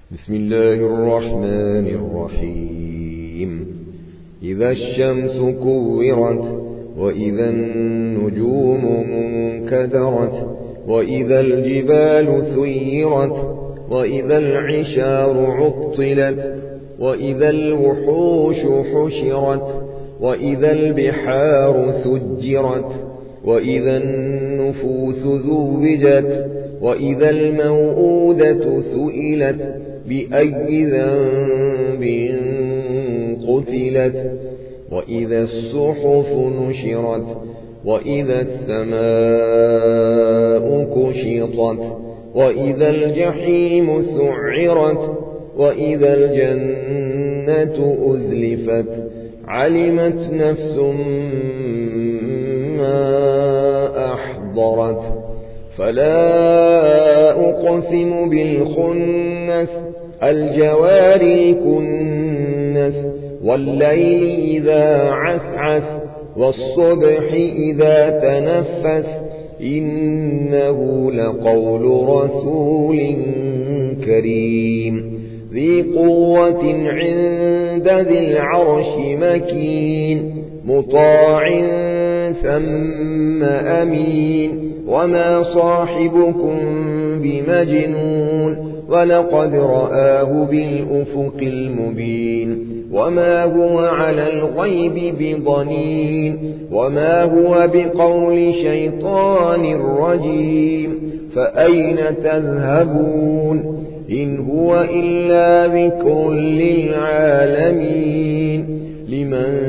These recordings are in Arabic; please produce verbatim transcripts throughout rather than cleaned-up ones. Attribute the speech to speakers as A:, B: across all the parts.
A: بسم الله الرحمن الرحيم إذا الشمس كورت وإذا النجوم منكدرت وإذا الجبال سيرت وإذا العشار عطلت وإذا الوحوش حشرت وإذا البحار سجرت وإذا النفوس زوجت وإذا الموءودة سئلت بأي ذنب قتلت وإذا الصحف نشرت وإذا السماء كشطت وإذا الجحيم سعرت وإذا الجنة أزلفت علمت نفس ما أحضرت فلا أقسم بالخنس الجوار الكنس والليل إذا عسعس والصبح إذا تنفس إنه لقول رسول كريم ذي قوة عند ذي العرش مكين مطاع ثم أمين وما صاحبكم بمجنون ولقد رآه بالأفق المبين وما هو على الغيب بضنين وما هو بقول شيطان رجيم فأين تذهبون إن هو إلا ذكر للعالمين لمن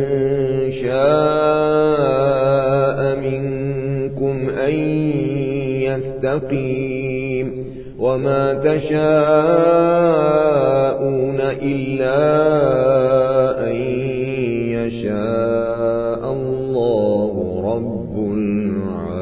A: شاء منكم أن يستقيم وما تشاءون إلا أن يشاء الله رب العالمين.